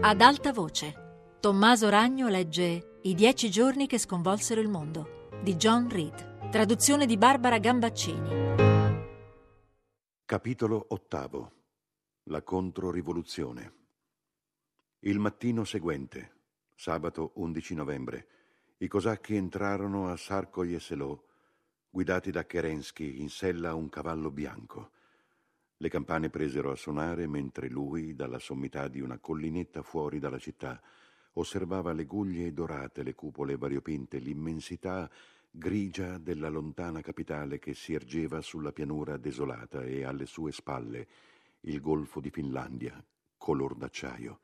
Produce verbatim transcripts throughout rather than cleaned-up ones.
Ad alta voce, Tommaso Ragno legge I dieci giorni che sconvolsero il mondo di John Reed, traduzione di Barbara Gambaccini. Capitolo ottavo. La controrivoluzione. Il mattino seguente, sabato undici novembre, i cosacchi entrarono a Sarkoj e Selò, guidati da Kerensky in sella a un cavallo bianco. Le campane presero a suonare mentre lui, dalla sommità di una collinetta fuori dalla città, osservava le guglie dorate, le cupole variopinte, l'immensità grigia della lontana capitale che si ergeva sulla pianura desolata e alle sue spalle il golfo di Finlandia, color d'acciaio.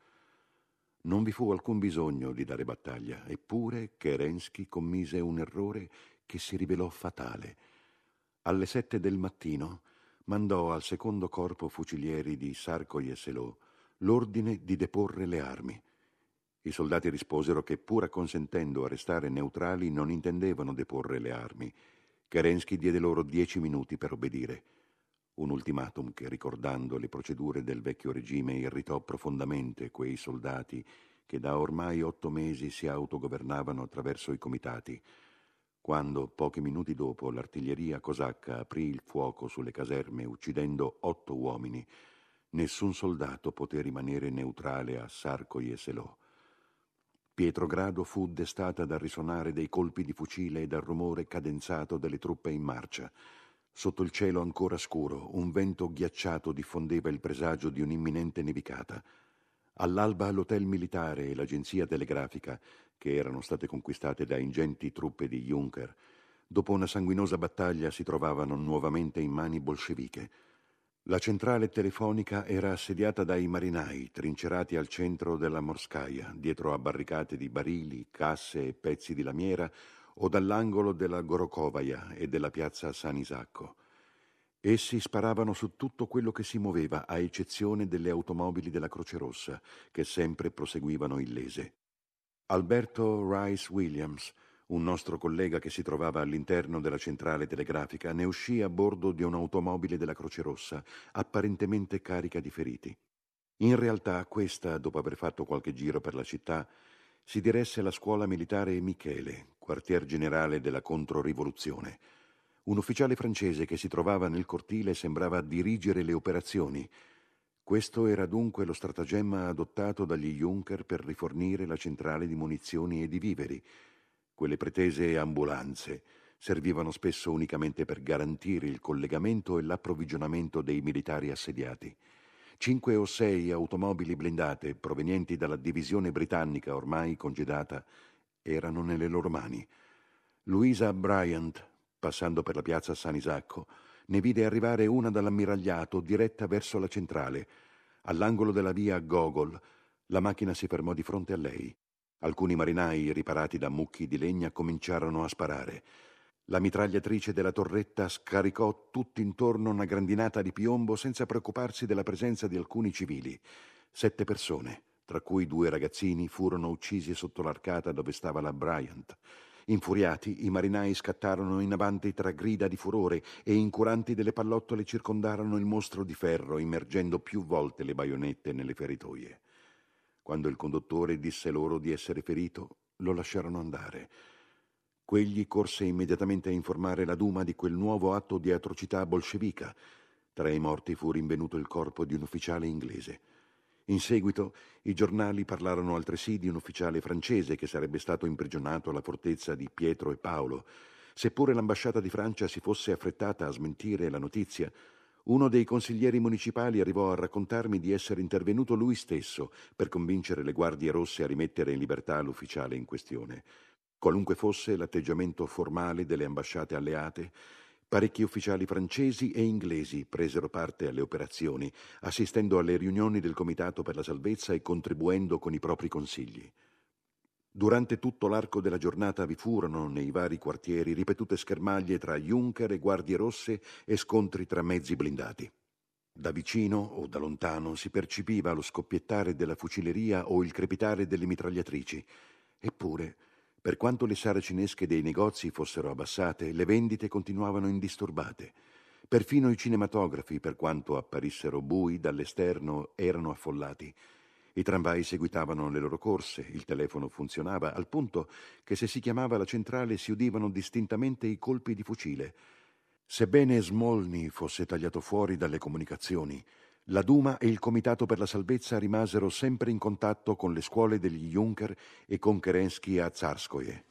Non vi fu alcun bisogno di dare battaglia, eppure Kerensky commise un errore che si rivelò fatale. Alle sette del mattino mandò al secondo corpo fucilieri di Sarkoj e Selò l'ordine di deporre le armi. I soldati risposero che, pur acconsentendo a restare neutrali, non intendevano deporre le armi. Kerensky diede loro dieci minuti per obbedire. Un ultimatum che, ricordando le procedure del vecchio regime, irritò profondamente quei soldati che da ormai otto mesi si autogovernavano attraverso i comitati. Quando, pochi minuti dopo, l'artiglieria cosacca aprì il fuoco sulle caserme, uccidendo otto uomini, nessun soldato poté rimanere neutrale a Sarkoj e Selò. Pietrogrado fu destata dal risonare dei colpi di fucile e dal rumore cadenzato delle truppe in marcia. Sotto il cielo ancora scuro, un vento ghiacciato diffondeva il presagio di un'imminente nevicata. All'alba l'hotel militare e l'agenzia telegrafica, che erano state conquistate da ingenti truppe di Junker, dopo una sanguinosa battaglia si trovavano nuovamente in mani bolsceviche. La centrale telefonica era assediata dai marinai, trincerati al centro della Morskaya, dietro a barricate di barili, casse e pezzi di lamiera, o dall'angolo della Gorokovaja e della piazza San Isacco. Essi sparavano su tutto quello che si muoveva, a eccezione delle automobili della Croce Rossa, che sempre proseguivano illese. Alberto Rice Williams, un nostro collega che si trovava all'interno della centrale telegrafica, ne uscì a bordo di un'automobile della Croce Rossa, apparentemente carica di feriti. In realtà questa, dopo aver fatto qualche giro per la città, si diresse alla scuola militare Michele, quartier generale della controrivoluzione. Un ufficiale francese che si trovava nel cortile sembrava dirigere le operazioni. Questo era dunque lo stratagemma adottato dagli Junker per rifornire la centrale di munizioni e di viveri. Quelle pretese ambulanze servivano spesso unicamente per garantire il collegamento e l'approvvigionamento dei militari assediati. Cinque o sei automobili blindate provenienti dalla divisione britannica ormai congedata erano nelle loro mani. Louisa Bryant, passando per la piazza San Isacco, ne vide arrivare una dall'ammiragliato diretta verso la centrale. All'angolo della via Gogol, la macchina si fermò di fronte a lei. Alcuni marinai, riparati da mucchi di legna, cominciarono a sparare. La mitragliatrice della torretta scaricò tutt'intorno una grandinata di piombo senza preoccuparsi della presenza di alcuni civili. Sette persone, tra cui due ragazzini, furono uccisi sotto l'arcata dove stava la Bryant. Infuriati, i marinai scattarono in avanti tra grida di furore e, incuranti delle pallottole, circondarono il mostro di ferro, immergendo più volte le baionette nelle feritoie. Quando il conduttore disse loro di essere ferito, lo lasciarono andare. Quegli corse immediatamente a informare la Duma di quel nuovo atto di atrocità bolscevica. Tra i morti fu rinvenuto il corpo di un ufficiale inglese. In seguito i giornali parlarono altresì di un ufficiale francese che sarebbe stato imprigionato alla fortezza di Pietro e Paolo. Seppure l'ambasciata di Francia si fosse affrettata a smentire la notizia, uno dei consiglieri municipali arrivò a raccontarmi di essere intervenuto lui stesso per convincere le guardie rosse a rimettere in libertà l'ufficiale in questione. Qualunque fosse l'atteggiamento formale delle ambasciate alleate, parecchi ufficiali francesi e inglesi presero parte alle operazioni, assistendo alle riunioni del Comitato per la Salvezza e contribuendo con i propri consigli. Durante tutto l'arco della giornata vi furono, nei vari quartieri, ripetute schermaglie tra Junker e guardie rosse e scontri tra mezzi blindati. Da vicino o da lontano si percepiva lo scoppiettare della fucileria o il crepitare delle mitragliatrici. Eppure, per quanto le saracinesche dei negozi fossero abbassate, le vendite continuavano indisturbate. Perfino i cinematografi, per quanto apparissero bui dall'esterno, erano affollati. I tramvai seguitavano le loro corse, il telefono funzionava, al punto che se si chiamava la centrale si udivano distintamente i colpi di fucile. Sebbene Smolny fosse tagliato fuori dalle comunicazioni, la Duma e il Comitato per la Salvezza rimasero sempre in contatto con le scuole degli Junker e con Kerensky a Tsarskoye.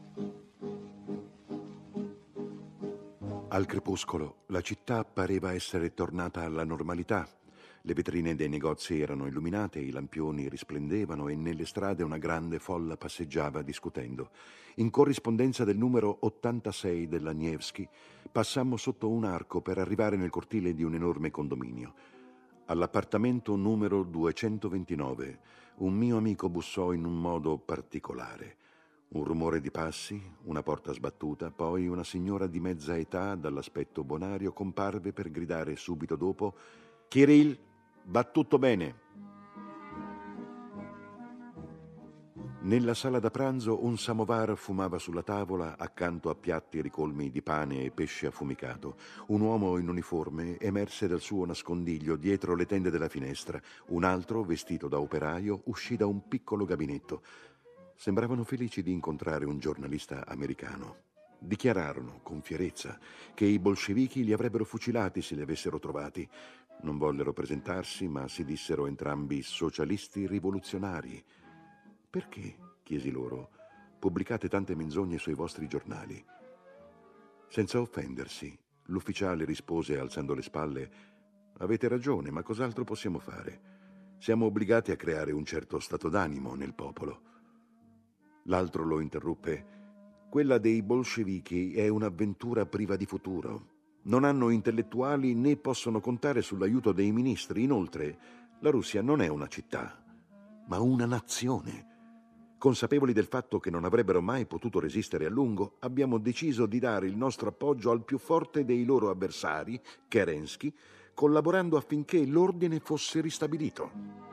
Al crepuscolo la città pareva essere tornata alla normalità. Le vetrine dei negozi erano illuminate, i lampioni risplendevano e nelle strade una grande folla passeggiava discutendo. In corrispondenza del numero ottantasei della Nevsky passammo sotto un arco per arrivare nel cortile di un enorme condominio. All'appartamento numero duecentoventinove un mio amico bussò in un modo particolare. Un rumore di passi, una porta sbattuta, poi una signora di mezza età dall'aspetto bonario comparve per gridare subito dopo: «Kirill, va tutto bene!» Nella sala da pranzo un samovar fumava sulla tavola accanto a piatti ricolmi di pane e pesce affumicato. Un uomo in uniforme emerse dal suo nascondiglio dietro le tende della finestra. Un altro, vestito da operaio, uscì da un piccolo gabinetto. Sembravano felici di incontrare un giornalista americano. Dichiararono con fierezza che i bolscevichi li avrebbero fucilati se li avessero trovati. Non vollero presentarsi, ma si dissero entrambi socialisti rivoluzionari. «Perché?» chiesi loro. «Pubblicate tante menzogne sui vostri giornali?» Senza offendersi, l'ufficiale rispose alzando le spalle: «Avete ragione, ma cos'altro possiamo fare? Siamo obbligati a creare un certo stato d'animo nel popolo». L'altro lo interruppe: «Quella dei bolscevichi è un'avventura priva di futuro. Non hanno intellettuali né possono contare sull'aiuto dei ministri. Inoltre, la Russia non è una città, ma una nazione. Consapevoli del fatto che non avrebbero mai potuto resistere a lungo, abbiamo deciso di dare il nostro appoggio al più forte dei loro avversari, Kerensky, collaborando affinché l'ordine fosse ristabilito».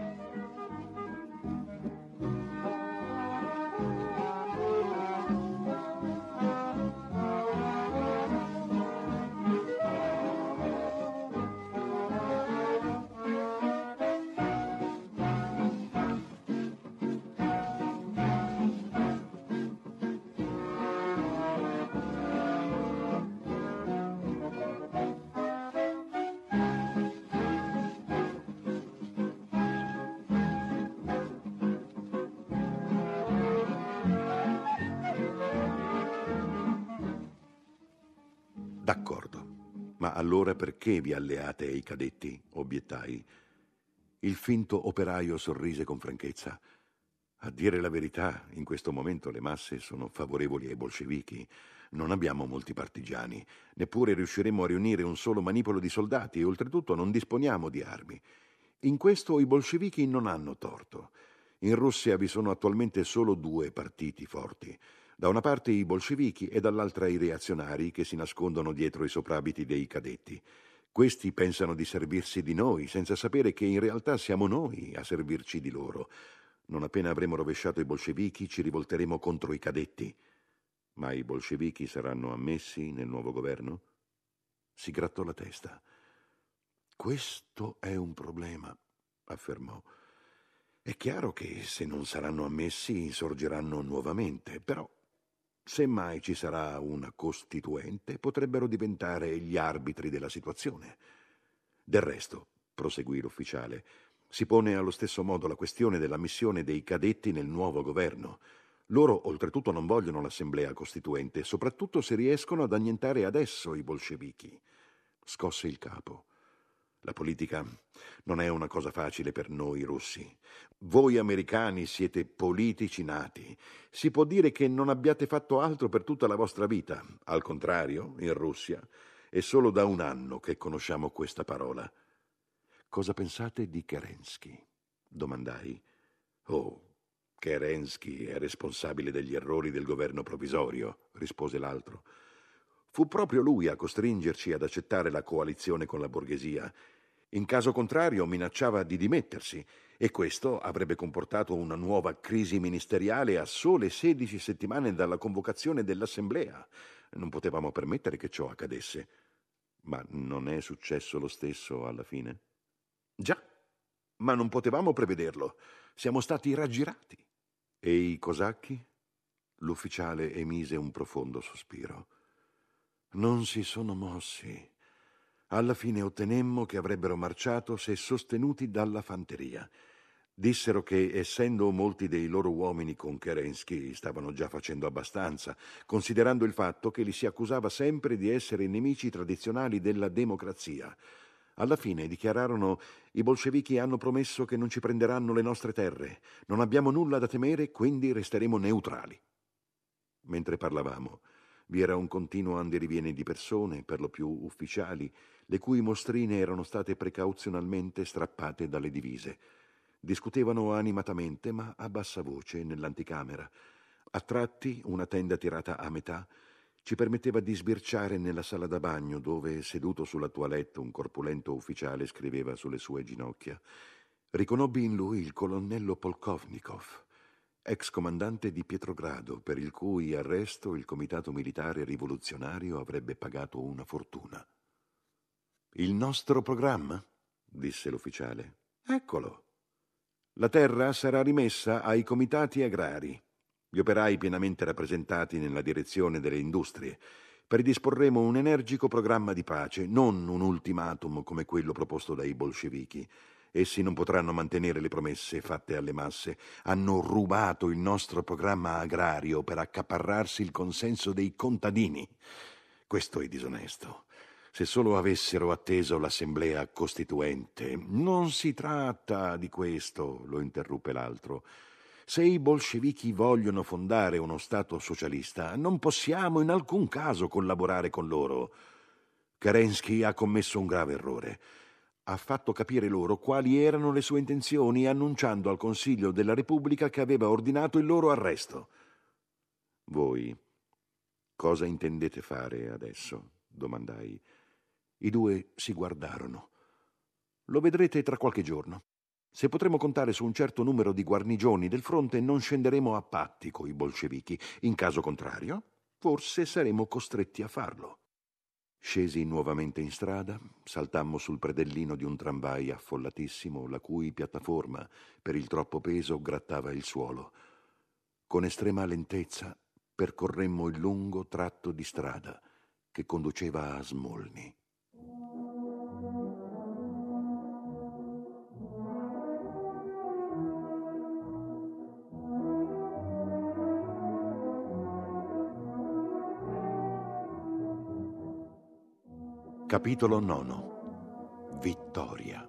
«D'accordo, ma allora perché vi alleate ai cadetti?» obbiettai. Il finto operaio sorrise con franchezza. «A dire la verità, in questo momento le masse sono favorevoli ai bolscevichi. Non abbiamo molti partigiani, neppure riusciremo a riunire un solo manipolo di soldati e oltretutto non disponiamo di armi. In questo i bolscevichi non hanno torto. In Russia vi sono attualmente solo due partiti forti. Da una parte i bolscevichi e dall'altra i reazionari che si nascondono dietro i soprabiti dei cadetti. Questi pensano di servirsi di noi senza sapere che in realtà siamo noi a servirci di loro. Non appena avremo rovesciato i bolscevichi ci rivolteremo contro i cadetti». «Ma i bolscevichi saranno ammessi nel nuovo governo?» Si grattò la testa. «Questo è un problema», affermò. «È chiaro che se non saranno ammessi insorgeranno nuovamente, però se mai ci sarà una costituente potrebbero diventare gli arbitri della situazione. Del resto», proseguì l'ufficiale, «si pone allo stesso modo la questione dell'ammissione dei cadetti nel nuovo governo. Loro oltretutto non vogliono l'assemblea costituente, soprattutto se riescono ad annientare adesso i bolscevichi». Scosse il capo. «La politica non è una cosa facile per noi russi. Voi americani siete politici nati. Si può dire che non abbiate fatto altro per tutta la vostra vita. Al contrario, in Russia è solo da un anno che conosciamo questa parola». «Cosa pensate di Kerensky?» domandai. «Oh, Kerensky è responsabile degli errori del governo provvisorio», rispose l'altro. «Fu proprio lui a costringerci ad accettare la coalizione con la borghesia. In caso contrario minacciava di dimettersi e questo avrebbe comportato una nuova crisi ministeriale a sole sedici settimane dalla convocazione dell'assemblea. Non potevamo permettere che ciò accadesse». «Ma non è successo lo stesso alla fine?» «Già, ma non potevamo prevederlo. Siamo stati raggirati. E i cosacchi? L'ufficiale emise un profondo sospiro. Non si sono mossi. Alla fine ottenemmo che avrebbero marciato se sostenuti dalla fanteria. Dissero che, essendo molti dei loro uomini con Kerensky, stavano già facendo abbastanza, considerando il fatto che li si accusava sempre di essere nemici tradizionali della democrazia. Alla fine dichiararono: i bolscevichi hanno promesso che non ci prenderanno le nostre terre, non abbiamo nulla da temere, quindi resteremo neutrali. Mentre parlavamo, vi era un continuo andiriviene di persone, per lo più ufficiali, le cui mostrine erano state precauzionalmente strappate dalle divise. Discutevano animatamente, ma a bassa voce, nell'anticamera. A tratti, una tenda tirata a metà ci permetteva di sbirciare nella sala da bagno, dove, seduto sulla toilette, un corpulento ufficiale scriveva sulle sue ginocchia. Riconobbi in lui il colonnello Polkovnikov, ex comandante di Pietrogrado, per il cui arresto il comitato militare rivoluzionario avrebbe pagato una fortuna. «Il nostro programma?» disse l'ufficiale. «Eccolo. La terra sarà rimessa ai comitati agrari, gli operai pienamente rappresentati nella direzione delle industrie. Predisporremo un energico programma di pace, non un ultimatum come quello proposto dai bolscevichi. Essi non potranno mantenere le promesse fatte alle masse. Hanno rubato il nostro programma agrario per accaparrarsi il consenso dei contadini. Questo è disonesto. Se solo avessero atteso l'assemblea costituente. Non si tratta di questo, lo interruppe l'altro. Se i bolscevichi vogliono fondare uno Stato socialista, non possiamo in alcun caso collaborare con loro. Kerensky ha commesso un grave errore. Ha fatto capire loro quali erano le sue intenzioni, annunciando al Consiglio della Repubblica che aveva ordinato il loro arresto. Voi cosa intendete fare adesso? Domandai. I due si guardarono. Lo vedrete tra qualche giorno. Se potremo contare su un certo numero di guarnigioni del fronte, non scenderemo a patti coi bolscevichi. In caso contrario, forse saremo costretti a farlo. Scesi nuovamente in strada, saltammo sul predellino di un tramvai affollatissimo, la cui piattaforma, per il troppo peso, grattava il suolo. Con estrema lentezza percorremmo il lungo tratto di strada che conduceva a Smolny. Capitolo nono. Vittoria.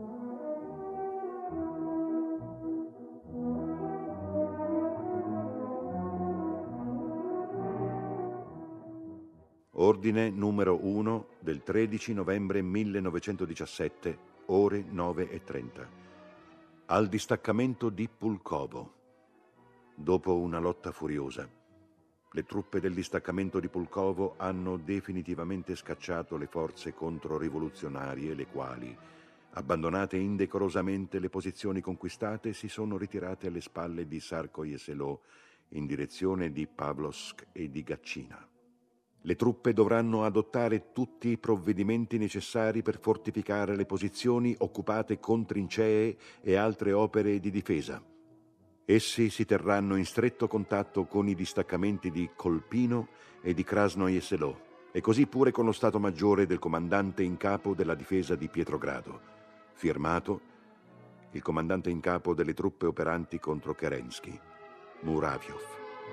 Ordine numero uno del tredici novembre millenovecentodiciassette, ore nove e trenta. Al distaccamento di Pulkovo. Dopo una lotta furiosa, le truppe del distaccamento di Pulkovo hanno definitivamente scacciato le forze controrivoluzionarie, le quali, abbandonate indecorosamente le posizioni conquistate, si sono ritirate alle spalle di Sarkoy e Selò in direzione di Pavlovsk e di Gatchina. Le truppe dovranno adottare tutti i provvedimenti necessari per fortificare le posizioni occupate con trincee e altre opere di difesa. Essi si terranno in stretto contatto con i distaccamenti di Kolpino e di Krasnoye Selò, e così pure con lo Stato Maggiore del comandante in capo della difesa di Pietrogrado. Firmato il comandante in capo delle truppe operanti contro Kerensky, Muravyov.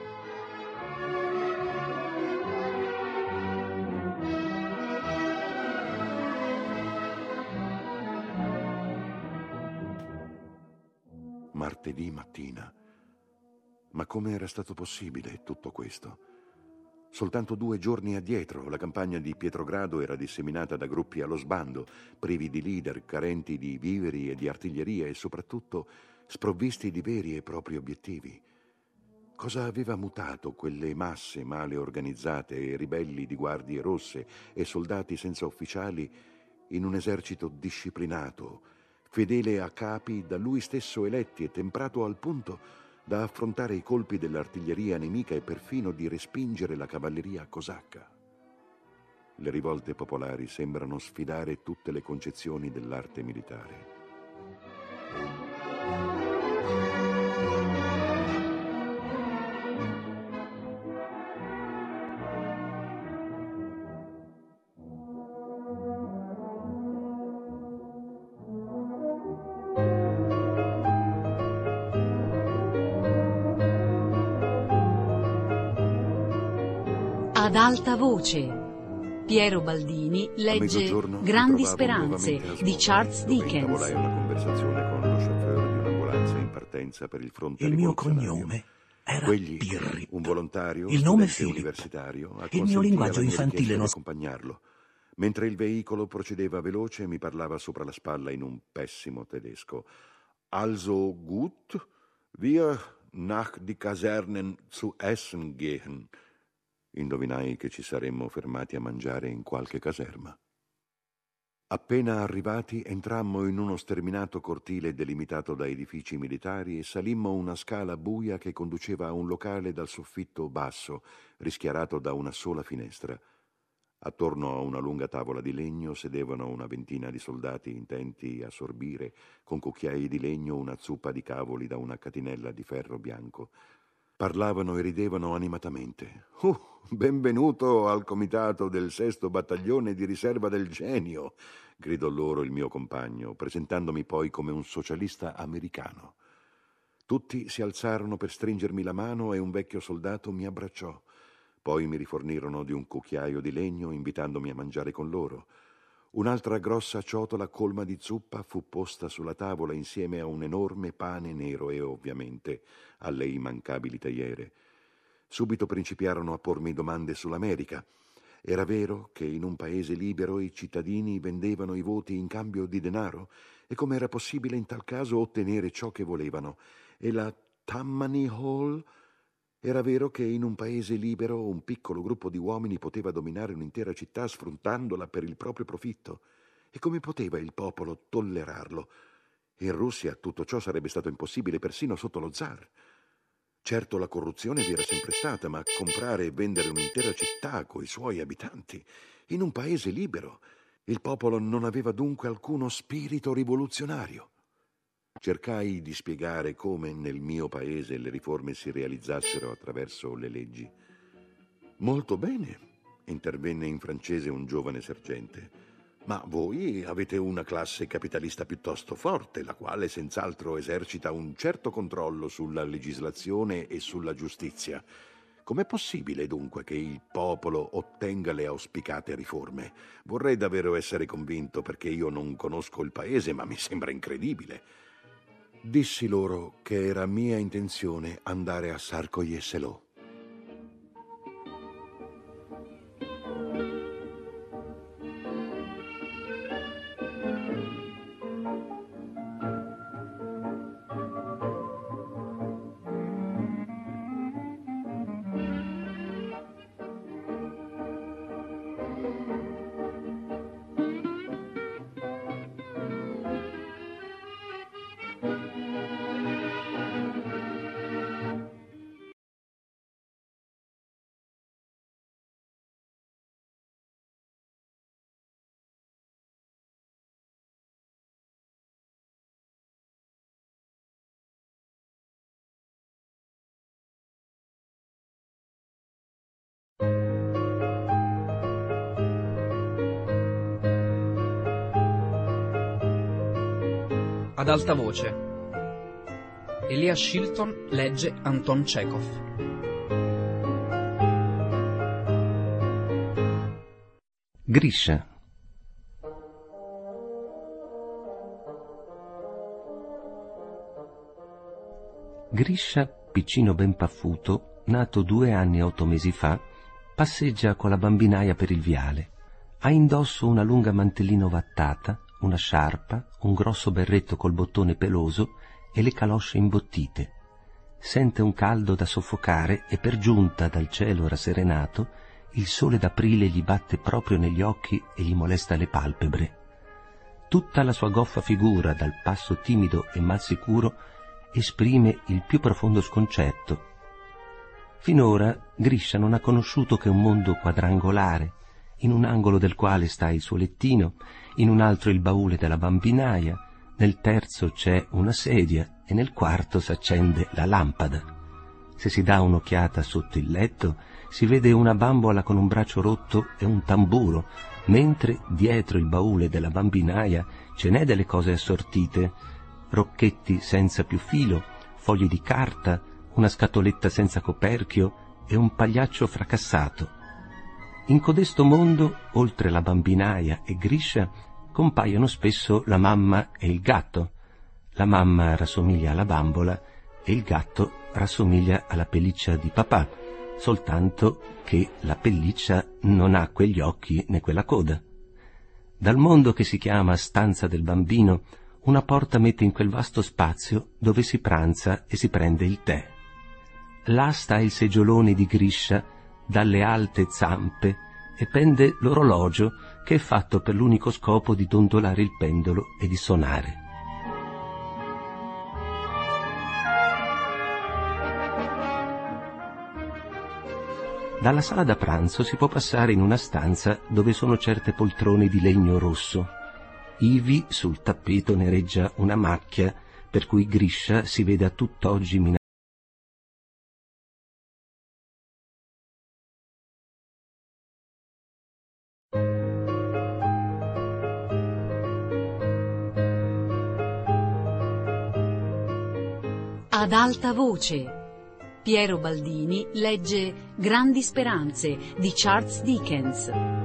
Martedì mattina. Ma come era stato possibile tutto questo? Soltanto due giorni addietro la campagna di Pietrogrado era disseminata da gruppi allo sbando, privi di leader, carenti di viveri e di artiglieria e soprattutto sprovvisti di veri e propri obiettivi. Cosa aveva mutato quelle masse male organizzate e ribelli di guardie rosse e soldati senza ufficiali in un esercito disciplinato, fedele a capi da lui stesso eletti e temprato al punto da affrontare i colpi dell'artiglieria nemica e perfino di respingere la cavalleria cosacca? Le rivolte popolari sembrano sfidare tutte le concezioni dell'arte militare. Ad alta voce. Piero Baldini legge Grandi speranze di Charles Dickens. Intavolai una conversazione con lo chauffeur di un'ambulanza in partenza per il fronte Il mio rivoluzionario. cognome era Quegli, Pirri. un volontario, Il nome studente Filippo. universitario, Il mio linguaggio infantile non non... accompagnarlo. Mentre il veicolo procedeva veloce, mi parlava sopra la spalla in un pessimo tedesco. Also gut, wir nach die Kasernen zu essen gehen. Indovinai che ci saremmo fermati a mangiare in qualche caserma. Appena arrivati, entrammo in uno sterminato cortile delimitato da edifici militari e salimmo una scala buia che conduceva a un locale dal soffitto basso, rischiarato da una sola finestra. Attorno a una lunga tavola di legno sedevano una ventina di soldati intenti a sorbire, con cucchiai di legno, una zuppa di cavoli da una catinella di ferro bianco. Parlavano e ridevano animatamente. «Uh, benvenuto al comitato del sesto battaglione di riserva del genio», gridò loro il mio compagno, presentandomi poi come un socialista americano. Tutti si alzarono per stringermi la mano e un vecchio soldato mi abbracciò. Poi mi rifornirono di un cucchiaio di legno, invitandomi a mangiare con loro. Un'altra grossa ciotola colma di zuppa fu posta sulla tavola insieme a un enorme pane nero e, ovviamente, alle immancabili teiere. Subito principiarono a pormi domande sull'America. Era vero che in un paese libero i cittadini vendevano i voti in cambio di denaro? E come era possibile in tal caso ottenere ciò che volevano? E la Tammany Hall? Era vero che in un paese libero un piccolo gruppo di uomini poteva dominare un'intera città sfruttandola per il proprio profitto? E come poteva il popolo tollerarlo? In Russia tutto ciò sarebbe stato impossibile persino sotto lo zar. Certo, la corruzione vi era sempre stata, ma comprare e vendere un'intera città coi suoi abitanti in un paese libero, il popolo non aveva dunque alcuno spirito rivoluzionario. Cercai di spiegare come nel mio paese le riforme si realizzassero attraverso le leggi. «Molto bene», intervenne in francese un giovane sergente, «ma voi avete una classe capitalista piuttosto forte, la quale senz'altro esercita un certo controllo sulla legislazione e sulla giustizia. Com'è possibile dunque che il popolo ottenga le auspicate riforme? Vorrei davvero essere convinto, perché io non conosco il paese, ma mi sembra incredibile». Dissi loro che era mia intenzione andare a Sarkoye-Selò. Ad alta voce. Elia Shilton legge Anton Chekhov. Grisha. Grisha, piccino ben paffuto, nato due anni e otto mesi fa, passeggia con la bambinaia per il viale. Ha indosso una lunga mantellina ovattata, una sciarpa, un grosso berretto col bottone peloso e le calosce imbottite. Sente un caldo da soffocare e per giunta dal cielo rasserenato il sole d'aprile gli batte proprio negli occhi e gli molesta le palpebre. Tutta la sua goffa figura, dal passo timido e mal sicuro, esprime il più profondo sconcerto. Finora Grisha non ha conosciuto che un mondo quadrangolare, in un angolo del quale sta il suo lettino, in un altro il baule della bambinaia, nel terzo c'è una sedia e nel quarto s'accende la lampada. Se si dà un'occhiata sotto il letto, si vede una bambola con un braccio rotto e un tamburo, mentre dietro il baule della bambinaia ce n'è delle cose assortite, rocchetti senza più filo, fogli di carta, una scatoletta senza coperchio e un pagliaccio fracassato. In codesto mondo, oltre la bambinaia e Griscia, compaiono spesso la mamma e il gatto. La mamma rassomiglia alla bambola e il gatto rassomiglia alla pelliccia di papà, soltanto che la pelliccia non ha quegli occhi né quella coda. Dal mondo che si chiama stanza del bambino, una porta mette in quel vasto spazio dove si pranza e si prende il tè. Là sta il seggiolone di Griscia, dalle alte zampe, e pende l'orologio che è fatto per l'unico scopo di dondolare il pendolo e di suonare. Dalla sala da pranzo si può passare in una stanza dove sono certe poltrone di legno rosso. Ivi sul tappeto nereggia una macchia per cui Griscia si vede a tutt'oggi minacciata. Ad alta voce. Piero Baldini legge Grandi speranze di Charles Dickens.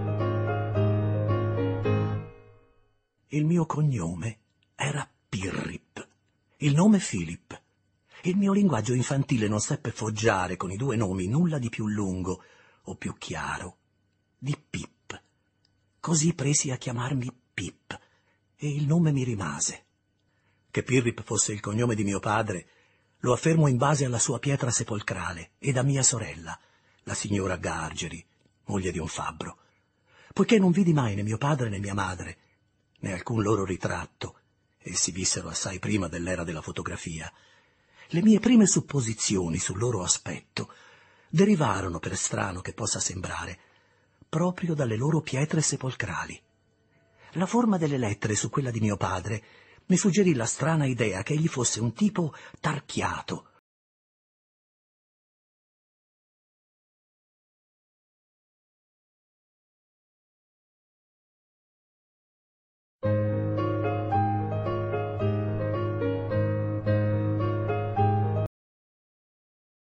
Il mio cognome era Pirrip, il nome Philip. Il mio linguaggio infantile non seppe foggiare con i due nomi nulla di più lungo o più chiaro di Pip. Così presi a chiamarmi Pip e il nome mi rimase. Che Pirrip fosse il cognome di mio padre lo affermo in base alla sua pietra sepolcrale e da mia sorella, la signora Gargeri, moglie di un fabbro, poiché non vidi mai né mio padre né mia madre, né alcun loro ritratto, essi vissero assai prima dell'era della fotografia. Le mie prime supposizioni sul loro aspetto derivarono, per strano che possa sembrare, proprio dalle loro pietre sepolcrali. La forma delle lettere su quella di mio padre mi suggerì la strana idea che egli fosse un tipo tarchiato,